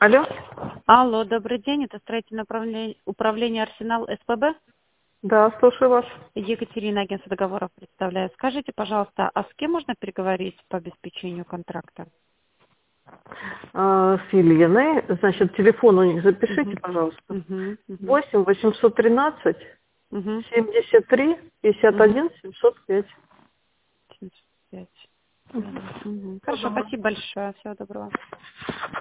Алло? Алло, добрый день. Это строительное управление «Арсенал» СПБ. Да, слушаю вас. Екатерина, агентство договоров представляет. Скажите, пожалуйста, а с кем можно переговорить по обеспечению контракта? С Еленой. Значит, телефон у них запишите, Угу. пожалуйста. Угу. Угу. 8-813 Угу. 73 Угу. 51 705. 75. Угу. Угу. Хорошо, Пожалуйста. спасибо большое. Всего доброго.